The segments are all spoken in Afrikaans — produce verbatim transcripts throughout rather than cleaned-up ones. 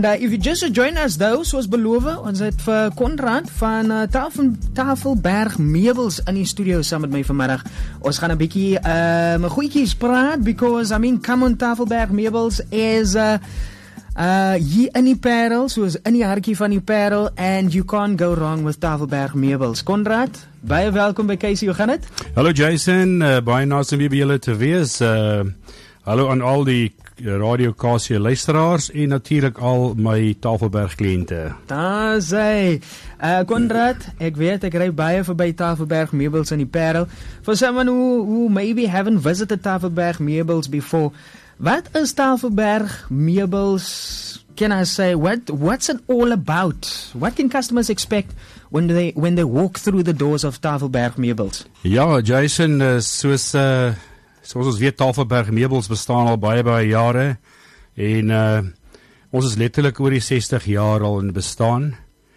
Uh, if you just join us though, soos beloof, ons het vir Konrad van uh, Tafel, Tafelberg Meubels in die studio saam met my vanmiddag. Ons gaan 'n bietjie uh, goedjies praat, because I mean, come on, Tafelberg Meubels is uh, uh, hier in die Parel, soos in die hartjie van die Parel, and you can't go wrong with Tafelberg Meubels. Konrad, baie welkom by Casey, hoe gaan dit? Hallo Jason, uh, baie nice om weer by julle te wees. Uh, hallo aan al die Radio Casey luisteraars en natuurlik al my Tafelberg kliënte. Daar sê, uh, Konrad, ek weet ek ry baie verby Tafelberg Meubels in die Parel. For someone who, who maybe haven't visited Tafelberg Meubels before, wat is Tafelberg Meubels? Can I say, what what's it all about? What can customers expect when they when they walk through the doors of Tafelberg Meubels? Ja, Jason, uh, soos uh, soos ons weet, Tafelberg Meubels bestaan al baie baie jare en uh, ons is letterlik oor die sestig jaar al in bestaan.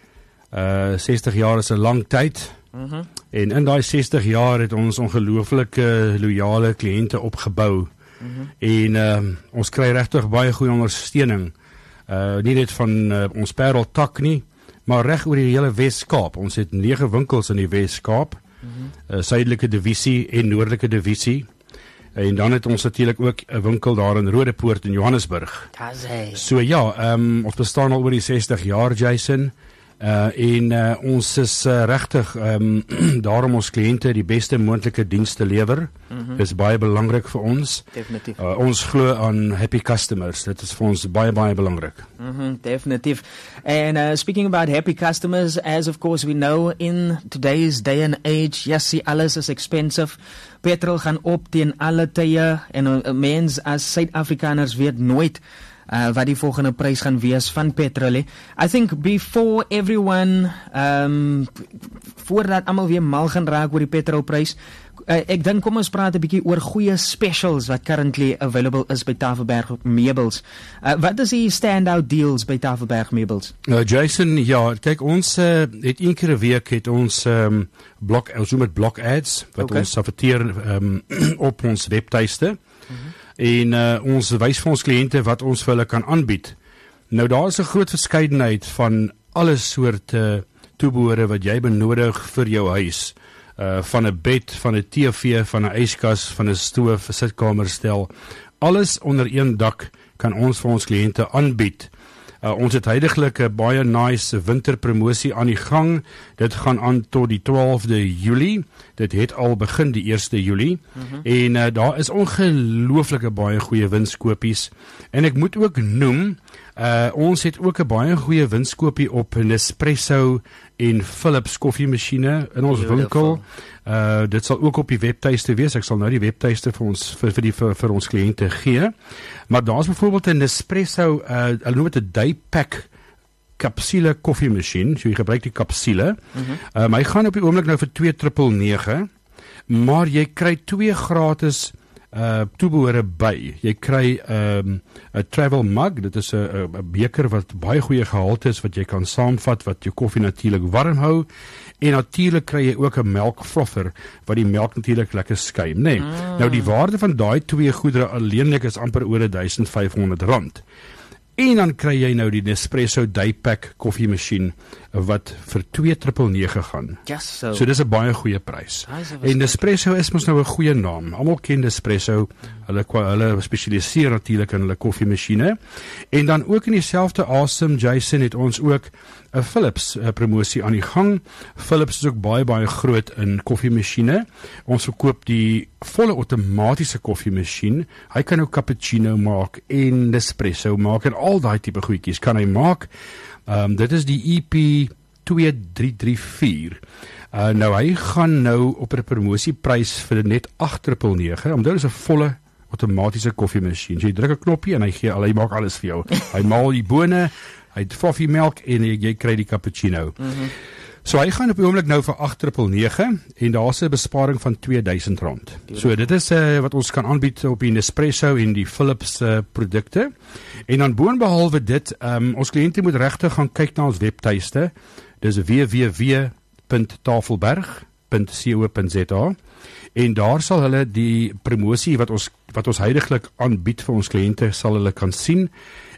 Uh, sestig jaar is 'n lang tyd. Uh-huh. En in daai sestig jaar het ons ongelooflike loyale kliënte opgebou. Uh-huh. En uh, ons kry regtig baie goeie ondersteuning. Uh, nie net van uh, ons Parel tak nie, maar reg oor die hele Wes-Kaap. Ons het nege winkels in die Wes-Kaap, uh-huh. uh, Suidelike Divisie en Noordelike Divisie. En dan het ons natuurlik ook 'n winkel daar in Rodepoort in Johannesburg. So ja, um, ons bestaan al oor die sestig jaar, Jason. Uh, en uh, ons is uh, regtig um, daarom ons kliënte die beste moontlike dienste lewer. Mm-hmm. Dis baie belangrik vir ons. Definitief. Uh, ons glo aan happy customers. Dit is vir ons baie baie belangrik. Mm-hmm, definitief. And uh, speaking about happy customers, as of course we know in today's day and age, yes, see, alles is expensive. Petrol gaan op teen alle tye en uh, mens as Suid-Afrikaners weet nooit Uh, wat die volgende prys gaan wees van petrol. I think before everyone, um, voordat almal weer mal gaan raak oor die petrolprys, uh, ek dink kom ons praat 'n bietjie oor goeie specials wat currently available is by Tafelberg Meubels. Uh, wat is die standout deals by Tafelberg Meubels? Uh, Jason, ja, kyk, ons uh, het een keer 'n week het ons um, blok, ons noem dit blok ads, wat okay. ons adverteer um, op ons webtuiste. Mm-hmm. En uh, ons wys vir ons kliënte wat ons vir hulle kan aanbied. Nou daar is 'n groot verskeidenheid van alle soorte toebehore wat jy benodig vir jou huis. Uh, van 'n bed, van 'n T V, van 'n yskas, van 'n stoof, 'n sitkamerstel. Alles onder een dak kan ons vir ons kliënte aanbied. Uh, ons het heidaglik 'n baie nice winterpromosie aan die gang. Dit gaan aan tot die twaalfde Julie. Dit het al begin die eerste Julie. Mm-hmm. En uh, daar is ongelooflike baie goeie winskoopies. En ek moet ook noem, uh, ons het ook 'n baie goeie winskoopie op Nespresso en Philips koffiemasjiene in ons Beautiful. winkel. Uh, dit sal ook op die webtuiste wees. Ek sal nou die webtuiste vir ons vir, vir die vir, vir ons kliënte gee. Maar daar's byvoorbeeld 'n Nespresso, uh, hulle noem dit 'n Daypack kapsule koffiemasjien. So jy gebruik die kapsule. Mm-hmm. Um, hy gaan op die oomblik nou vir twee nege nege, maar jy kry twee gratis uh toebehore by. Jy kry 'n um, travel mug. Dit is 'n beker wat baie goeie gehalte is wat jy kan saamvat, wat jou koffie natuurlik warm hou. En natuurlik kry jy ook 'n melkfrother wat die melk natuurlik lekker skuim, né? Nee. Mm. Nou die waarde van daai twee goedere alleenlik is amper oor duisend vyf honderd rand. En dan kry jy nou die Nespresso Daypack koffiemasjien wat vir twee nege nege gaan. Yes, so. so dis 'n baie goeie prys. En Nespresso is mos nou 'n goeie naam. Almal ken Nespresso. Hulle hulle spesialiseer natuurlik in hulle koffiemasjiene. En dan ook in dieselfde asem, Jason, het ons ook 'n Philips uh, promosie aan die gang. Philips is ook baie baie groot in koffiemasjiene. Ons verkoop die volle outomatiese koffiemasjien. Hy kan ook cappuccino maak en Nespresso maak en al daai tipe goedjies kan hy maak. Um, dit is die E P twee drie drie vier. Uh, nou hy gaan nou op 'n promosieprys vir net agt nege nege, omdat dit is 'n volle outomatiese koffiemasjien. So jy druk 'n knoppie en hy gee al hy maak alles vir jou. Hy maal die bone, hy het koffiemelk en jy, jy kry die cappuccino. Mm-hmm. So hy gaan op die oomblik nou vir agt nege nege en daar's 'n besparing van twee duisend rand. So dit is uh, wat ons kan aanbied op die Nespresso en die Philips uh, produkte. En dan boonbehalwe dit, um, ons kliënte moet regtig gaan kyk na ons webtuiste. Dis w w w punt tafelberg punt co punt z a en daar sal hulle die promosie wat ons wat ons heidaglik aanbied vir ons kliënte sal hulle kan sien.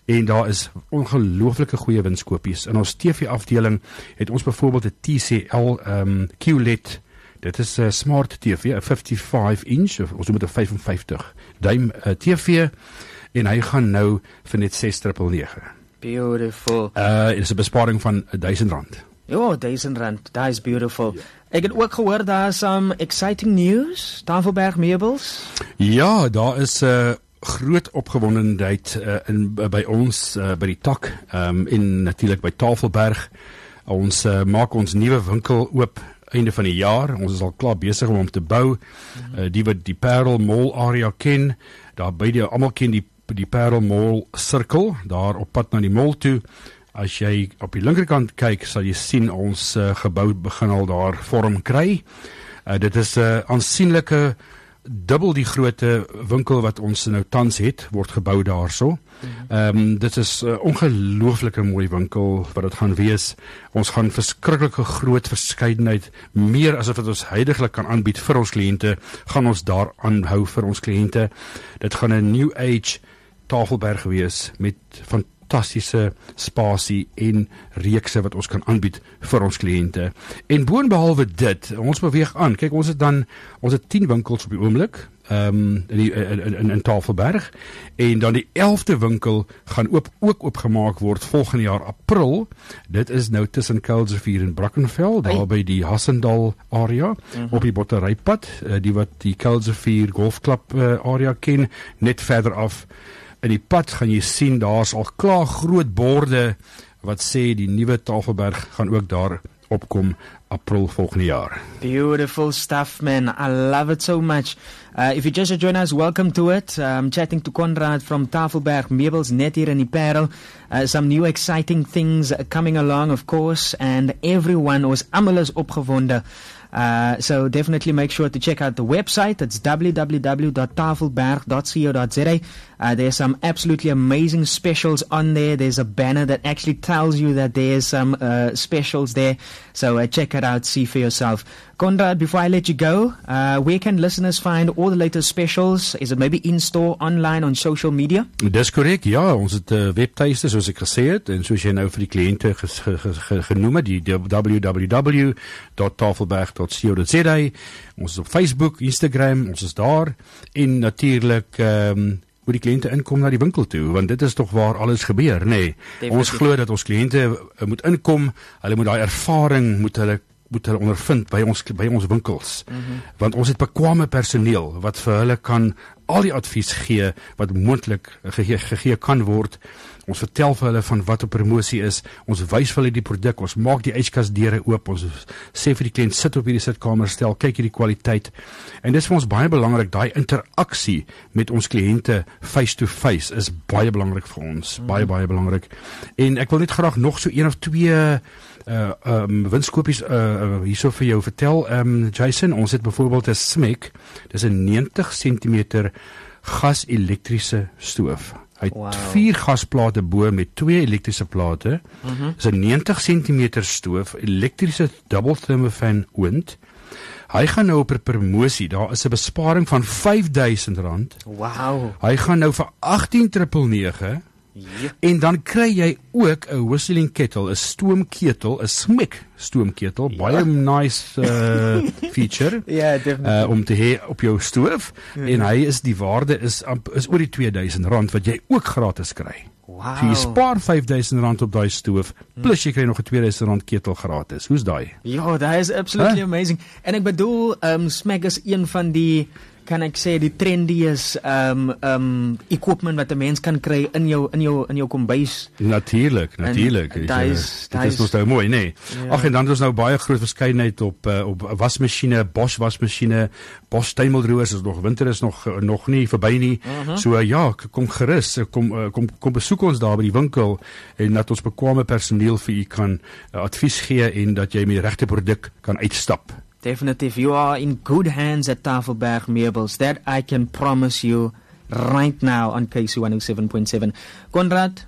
en daar is ongelooflike goeie winskoopies. In ons T V-afdeling het ons byvoorbeeld 'n T C L um, Q L E D. Dit is 'n uh, smart T V, 'n vyfenvyftig inch, of ons noem dit 'n vyfenvyftig duim uh, T V, en hy gaan nou vir net ses nege nege. Beautiful. Uh, dit is 'n besparing van duisend rand. Ja, duisend rand, that is beautiful. Ja. Ek het ook gehoor daar is some exciting news, Tafelberg Meubels. Ja, daar is 'n uh, groot opgewondenheid uh, in uh, by ons uh, by die tak um, en natuurlik by Tafelberg. Ons uh, maak ons nuwe winkel oop einde van die jaar. Ons is al klaar besig om hom te bou. Mm-hmm. uh, die wat die Parel Mall area ken, daar by die almal ken die die Parel Mall sirkel, daar op pad na die mall toe. As jy op die linkerkant kyk, sal jy sien ons uh, gebou begin al daar vorm kry. Uh, dit is 'n uh, aansienlike dubbel die grootte winkel wat ons nou tans het, word gebou daarso. Ehm mm um, dit is 'n uh, ongelooflike mooi winkel wat dit gaan wees. Ons gaan verskriklike groot verskeidenheid, meer as wat ons huidigelik kan aanbied vir ons kliënte, gaan ons daar aanhou vir ons kliënte. Dit gaan 'n new age Tafelberg wees met van fantastiese spasie en reekse wat ons kan aanbied vir ons kliënte. En boonbehalwe dit, ons beweeg aan. Kyk, ons het dan ons het tien winkels op die oomblik, ehm um, in die in, in, in Tafelberg, en dan die elfde winkel gaan oop ook oopgemaak word volgende jaar April. Dit is nou tussen Kuilsrivier en Brackenfell, daar by die Hassendal area, uh-huh. op die Botterypad, uh, die wat die Kuilsrivier golfklub uh, area ken, net verder af. In die pad gaan jy sien, daar's al klaar groot borde wat sê die nuwe Tafelberg gaan ook daar opkom April volgende jaar. Beautiful stuff, man. I love it so much. Uh, if you just join us, welcome to it. I'm chatting to Conrad from Tafelberg Meubels, net hier in die Parel. Uh, some new exciting things coming along, of course, and everyone was almal is opgewonde. Uh, so definitely make sure to check out the website. It's w w w dot tafelberg dot co dot z a. Uh, there's some absolutely amazing specials on there. There's a banner that actually tells you that there's some uh, specials there. So uh, check it out, see for yourself. Conrad, before I let you go, uh, where can listeners find all the latest specials? Is it maybe in-store, online, on social media? Dis korrek, ja. Ons het 'n uh, webtuiste, soos ek gesê het, en soos jy nou vir die kliënte ges, ge, ge, ge, genoem het, die w w w dot tafelberg dot co dot z a. Ons is op Facebook, Instagram, ons is daar, en natuurlik um, hoe die kliënte inkom na die winkel toe, want dit is tog waar alles gebeur, nê. Nee. Ons glo dat ons kliënte uh, moet inkom, hulle moet daai ervaring moet hulle moet hulle ondervind by ons by ons winkels. Mm-hmm. Want ons het bekwame personeel wat vir hulle kan al die advies gee wat moontlik gegee, gegee kan word. Ons vertel vir hulle van wat op promosie is. Ons wys vir hulle die produk. Ons maak die yskas deure oop. Ons sê vir die kliënt, sit op hierdie sitkamer, stel, kyk hierdie kwaliteit. En dis vir ons baie belangrik, daai interaksie met ons kliënte face to face is baie belangrik vir ons. Mm-hmm. Baie baie belangrik. En ek wil net graag nog so een of twee uh um winskoopies uh hierso vir jou vertel. Um Jason, ons het byvoorbeeld 'n Smeg. Dis 'n negentig sentimeter gas-elektriese stoof. Hy het wow. vier gasplate bo met twee elektriese plate. Mm-hmm. Dis 'n negentig sentimeter stoof, elektriese double thermofan oond. Hy gaan nou op 'n promosie. Daar is 'n besparing van vyf duisend rand. Wow. Hy gaan nou vir agttien nege nege. Yep. En dan kry jy ook 'n whistling kettle, 'n stoomketel, 'n Smeg stoomketel, ja. Baie nice uh, feature. Ja, definitely. Uh, om te hê op jou stoof. Ja. En hy is die waarde is is oor die twee duisend rand wat jy ook gratis kry. Wow. So jy spaar vyf duisend rand op daai stoof, plus jy kry nog 'n twee duisend rand ketel gratis. Hoe's daai? Ja, that is absolutely huh? amazing. En ek bedoel, um, Smeg is een van die, kan ek sê, die trendiest um, um, equipment wat 'n mens kan kry in jou in jou in jou kombuis. Natuurlik, natuurlik. Dit is dit is mos nou mooi, nee. Ja. Ag, en dan het ons nou baie groot verskeidenheid op uh, op wasmasjiene, Bosch wasmasjiene, Bosch tuimeldroërs, is nog winter is nog nog nie verby nie. Uh-huh. So uh, ja, kom gerus, kom uh, kom kom besoek ons daar by die winkel en dat ons bekwame personeel vir u kan uh, advies gee en dat jy met die regte produk kan uitstap. Definitely, you are in good hands at Tafelberg Meubels. That I can promise you right now on K C one oh seven point seven. Conrad,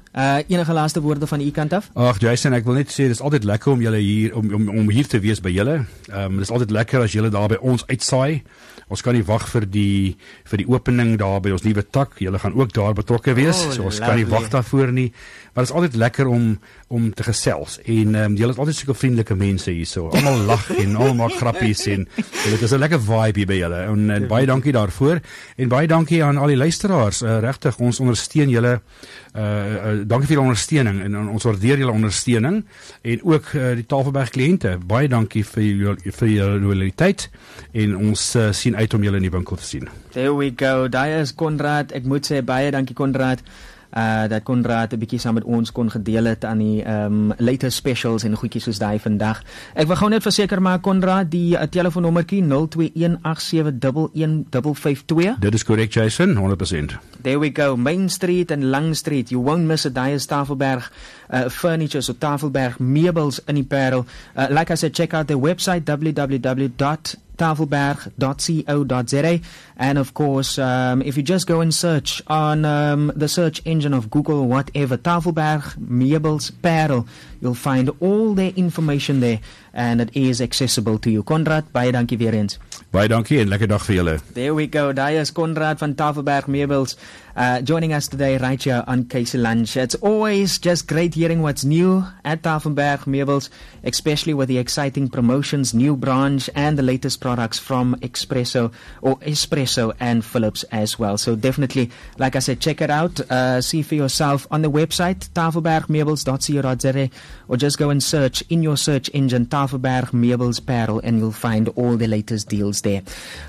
Uh, enige laaste woorde van u kant af? Ag Jason, ek wil net sê dis altyd lekker om julle hier om om om hier te wees by julle. Ehm um, dis altyd lekker as julle daar by ons uitsaai. Ons kan nie wag vir die vir die opening daar by ons nuwe tak. Julle gaan ook daar betrokke wees. Oh, so ons lovely. kan nie wag daarvoor nie. Maar dit is altyd lekker om om te gesels. En ehm um, julle is altyd sulke vriendelike mense hierso. Almal lag en almal maak grappies en dit is 'n lekker vibe hier by julle. En, en baie dankie daarvoor. En baie dankie aan al die luisteraars. Uh, regtig, ons ondersteun julle. Uh, uh dankie vir julle ondersteuning en uh, ons waardeer julle ondersteuning en ook uh, die Tafelberg kliënte. Baie dankie vir julle vir julle loyaliteit en ons uh, sien uit om julle in die winkel te sien. There we go. Daar is Konrad. Ek moet sê baie dankie Konrad. Uh dat Konrad 'n bietjie saam met ons kon gedeel het aan die um latest specials en goedjies soos daai vandag. Ek wil gou net verseker maak Konrad, die uh, telefoonnommertjie nul twee een agt sewe een een vyf vyf twee. Dit is korrek Jason, honderd persent. There we go. Main Street en Lang Street. You won't miss a Dias Tafelberg uh, furniture, so Tafelberg meubels in die Parel. Uh, like I said, check out their website w w w dot tafelberg dot co dot za, and of course um, if you just go and search on um, the search engine of Google, whatever, Tafelberg meubels Parel, you'll find all their information there and it is accessible to you. Konrad, baie dankie weer eens. Baie dankie en lekker dag vir julle. There we go. Daar is Konrad van Tafelberg Meubels uh, joining us today right here on Casey Lunch. It's always just great hearing what's new at Tafelberg Meubels, especially with the exciting promotions, new branch and the latest products from Espresso or Espresso and Philips as well. So definitely, like I said, check it out. Uh, see for yourself on the website tafelberg meubels dot co dot za, or just go and search in your search engine Tafelberg Meubels Parel and you'll find all the latest deals there.